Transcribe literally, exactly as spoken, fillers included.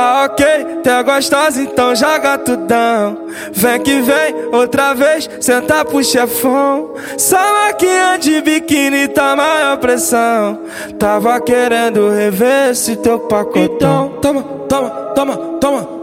Tá ok, tá gostosa, então joga tudão. Vem que vem, outra vez, senta pro chefão. Só maquinha de biquíni tá maior pressão. Tava querendo rever esse teu pacotão. Toma, toma, toma, toma.